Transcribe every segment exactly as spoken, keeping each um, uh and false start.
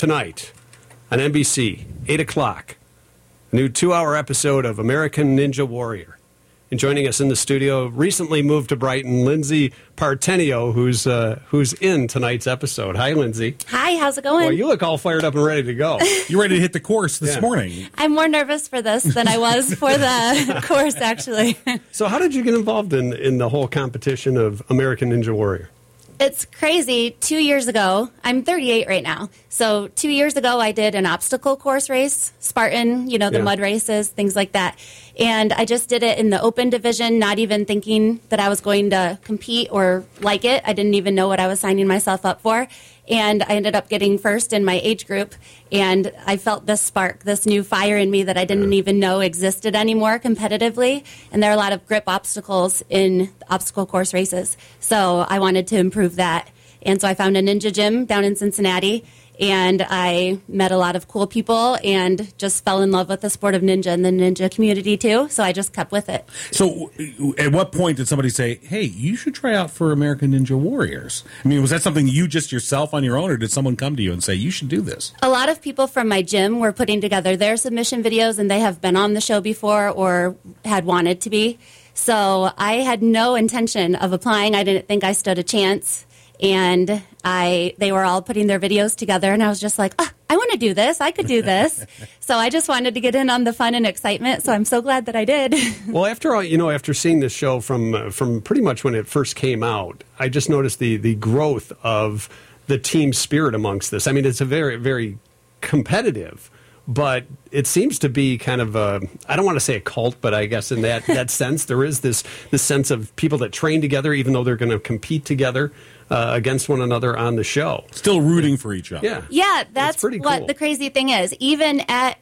tonight on N B C, eight o'clock, a new two-hour episode of American Ninja Warrior. And joining us in the studio, recently moved to Brighton, Lindsay Partenio, who's uh, who's in tonight's episode. Hi, Lindsay. Hi, how's it going? Well, you look all fired up and ready to go. You're ready to hit the course this Yeah. morning. I'm more nervous for this than I was for the course, actually. So how did you get involved in, in the whole competition of American Ninja Warrior? It's crazy. Two years ago, I'm thirty-eight right now. So two years ago, I did an obstacle course race, Spartan, you know, the Yeah. mud races, things like that. And I just did it in the open division, not even thinking that I was going to compete or like it. I didn't even know what I was signing myself up for. And I ended up getting first in my age group. And I felt this spark, this new fire in me that I didn't even know existed anymore competitively. And there are a lot of grip obstacles in obstacle course races. So I wanted to improve that. And so I found a ninja gym down in Cincinnati. And I met a lot of cool people and just fell in love with the sport of ninja and the ninja community too. So I just kept with it. So, at what point did somebody say, hey, you should try out for American Ninja Warriors? I mean, was that something you just yourself on your own, or did someone come to you and say, you should do this? A lot of people from my gym were putting together their submission videos, and they have been on the show before or had wanted to be. So I had no intention of applying. I didn't think I stood a chance. And I, they were all putting their videos together, and I was just like, oh, I want to do this. I could do this. So I just wanted to get in on the fun and excitement, so I'm so glad that I did. Well, after all, you know, after seeing this show from uh, from pretty much when it first came out, I just noticed the the growth of the team spirit amongst this. I mean, it's a very, very competitive, but it seems to be kind of a, I don't want to say a cult, but I guess in that, that sense, there is this, this sense of people that train together, even though they're going to compete together uh, against one another on the show. Still rooting for each other. Yeah. Yeah, that's pretty what cool. the crazy thing is. Even at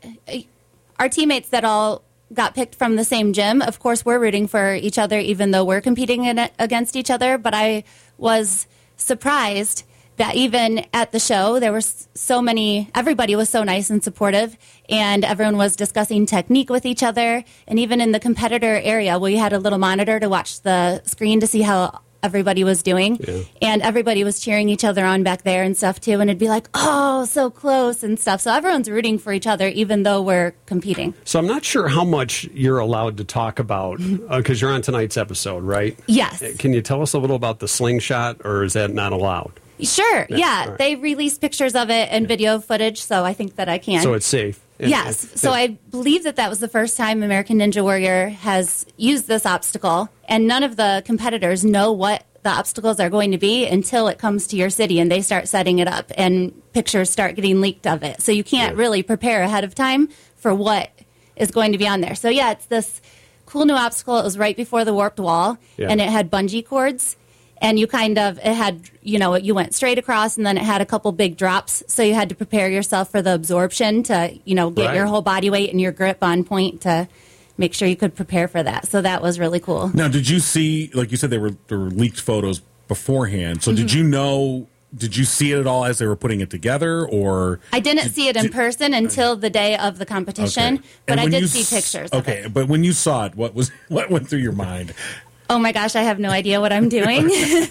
our teammates that all got picked from the same gym, of course, we're rooting for each other, even though we're competing in it against each other. But I was surprised that even at the show, there were so many, everybody was so nice and supportive, and everyone was discussing technique with each other. And even in the competitor area, we had a little monitor to watch the screen to see how everybody was doing. Yeah. And everybody was cheering each other on back there and stuff too. And it'd be like, oh, so close and stuff. So everyone's rooting for each other, even though we're competing. So I'm not sure how much you're allowed to talk about, because uh, you're on tonight's episode, right? Yes. Can you tell us a little about the slingshot, or is that not allowed? Sure. Yeah, Yeah. all right. They released pictures of it and video footage, so I think that I can. So it's safe. And- Yes. and- So I believe that that was the first time American Ninja Warrior has used this obstacle, and none of the competitors know what the obstacles are going to be until it comes to your city and they start setting it up and pictures start getting leaked of it. So you can't Yeah. really prepare ahead of time for what is going to be on there. So yeah, it's this cool new obstacle. It was right before the warped wall, Yeah. and it had bungee cords. And you kind of, it had, you know, you went straight across, and then it had a couple big drops. So you had to prepare yourself for the absorption to, you know, get Right. your whole body weight and your grip on point to make sure you could prepare for that. So that was really cool. Now, did you see, like you said, there were, there were leaked photos beforehand. So Mm-hmm. did you know, did you see it at all as they were putting it together, or? I didn't did- see it in did- person until the day of the competition, Okay. but And I when did you see s- pictures of Okay, it. but when you saw it, what was what went through your mind? Oh my gosh, I have no idea what I'm doing.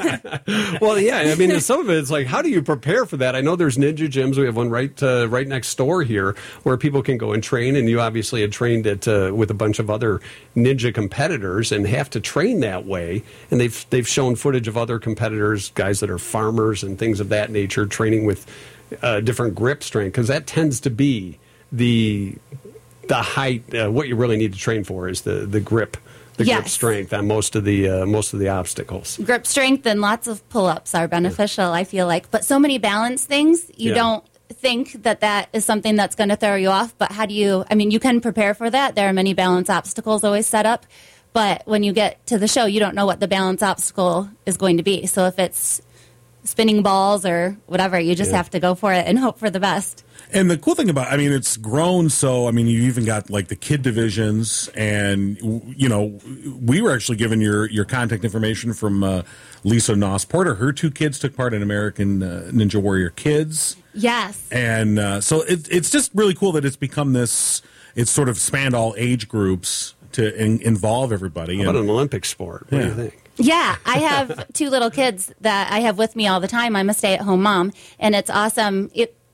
Well, yeah. I mean, some of it is like, how do you prepare for that? I know there's ninja gyms. We have one right uh, right next door here where people can go and train. And you obviously had trained it uh, with a bunch of other ninja competitors and have to train that way. And they've they've shown footage of other competitors, guys that are farmers and things of that nature, training with uh, different grip strength, because that tends to be the the height. Uh, what you really need to train for is the the grip. The grip Yes. strength on most of the uh, most of the obstacles. Grip strength and lots of pull-ups are beneficial, I feel like. But so many balance things, you Yeah. don't think that that is something that's going to throw you off. But how do you, I mean, you can prepare for that. There are many balance obstacles always set up. But when you get to the show, you don't know what the balance obstacle is going to be. So if it's spinning balls or whatever, you just Yeah. have to go for it and hope for the best. And the cool thing about, I mean, it's grown. So, I mean, you even got like the kid divisions, and you know, we were actually given your your contact information from uh, Lisa Noss Porter. Her two kids took part in American uh, Ninja Warrior Kids, Yes. and uh, so it, it's just really cool that it's become this. It's sort of spanned all age groups to in, involve everybody. How about And- an Olympic sport? What do Yeah. you think? Yeah, I have two little kids that I have with me all the time. I'm a stay-at-home mom, and it's awesome. It,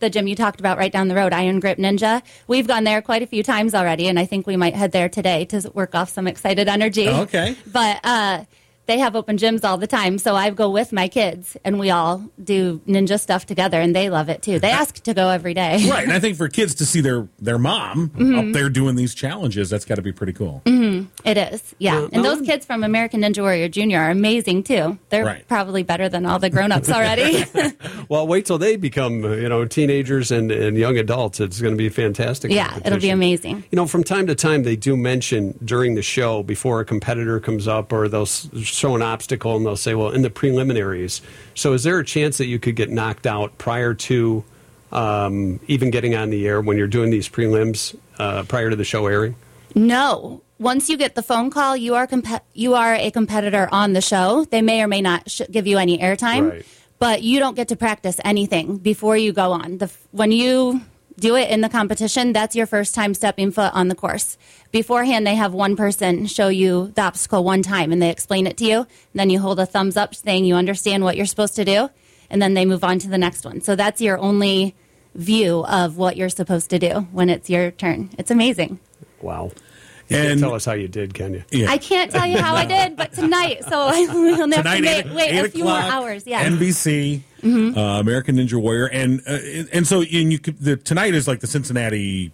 the gym you talked about right down the road, Iron Grip Ninja. We've gone there quite a few times already, and I think we might head there today to work off some excited energy. Okay. But uh, they have open gyms all the time, so I go with my kids, and we all do ninja stuff together, and they love it too. They ask to go every day. Right, and I think for kids to see their, their mom mm-hmm. up there doing these challenges, that's got to be pretty cool. Mm-hmm. It is, yeah. Uh, and no. those kids from American Ninja Warrior Junior are amazing too. They're Right. probably better than all the grown-ups already. Well, wait till they become, uh, you know, teenagers and, and young adults. It's going to be fantastic. Yeah, it'll be competition. amazing. You know, from time to time, they do mention during the show, before a competitor comes up or they'll s- show an obstacle and they'll say, well, in the preliminaries. So is there a chance that you could get knocked out prior to um, even getting on the air when you're doing these prelims uh, prior to the show airing? No. Once you get the phone call, you are comp- you are a competitor on the show. They may or may not sh- give you any airtime, Right. but you don't get to practice anything before you go on. The f- when you do it in the competition, that's your first time stepping foot on the course. Beforehand, they have one person show you the obstacle one time, and they explain it to you. And then you hold a thumbs up saying you understand what you're supposed to do, and then they move on to the next one. So that's your only view of what you're supposed to do when it's your turn. It's amazing. Wow. You And can't tell us how you did, can you? yeah. I can't tell you how I did, but tonight, so I will have Tonight, to wait, eight, wait eight a few more o'clock, hours. Yeah. N B C, mm-hmm. uh, American Ninja Warrior, and uh, and so and you could, the, tonight is like the Cincinnati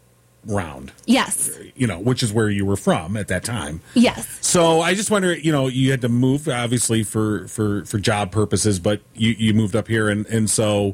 round, Yes. you know, which is where you were from at that time. Yes. So I just wonder, you know, you had to move obviously for for for job purposes, but you you moved up here, and and so.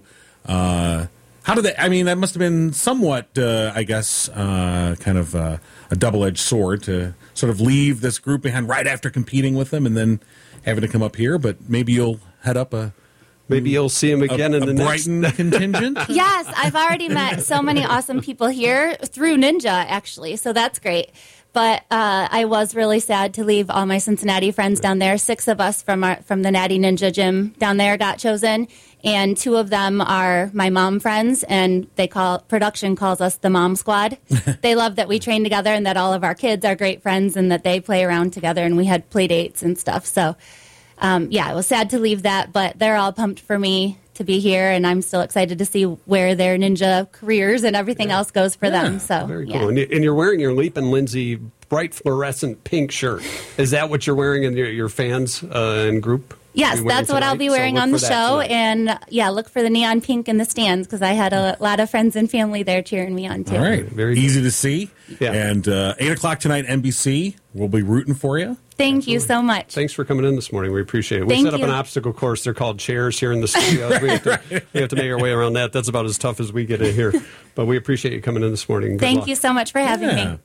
Uh, How did that? I mean, that must have been somewhat, uh, I guess, uh, kind of uh, a double-edged sword to sort of leave this group behind right after competing with them, and then having to come up here. But maybe you'll head up a Maybe you'll see him a, again in a the next. Brighton contingent. Yes, I've already met so many awesome people here through Ninja, actually, so that's great. But uh, I was really sad to leave all my Cincinnati friends down there. Six of us from our, from the Natty Ninja gym down there got chosen, and two of them are my mom friends, and they call production calls us the Mom Squad. They love that we train together and that all of our kids are great friends and that they play around together, and we had play dates and stuff. So, um, yeah, it was sad to leave that, but they're all pumped for me to be here, and I'm still excited to see where their ninja careers and everything else goes for them. So Very yeah. cool. And, you, and you're wearing your Leap and Lindsay bright fluorescent pink shirt. Is that what you're wearing in your, your fans uh, and group? Yes, You're wearing that's what I'll tonight? be So wearing look on the for that show. tonight. And yeah, look for the neon pink in the stands because I had a lot of friends and family there cheering me on too. All right, Very easy to see. Yeah. And uh, eight o'clock tonight, N B C. We'll be rooting for you. Thank you so much. Thanks for coming in this morning. We appreciate it. We Thank set up you. an obstacle course. They're called chairs here in the studio. we, have to, we have to make our way around that. That's about as tough as we get in here. But we appreciate you coming in this morning. Good Thank luck. you so much for having Yeah. me.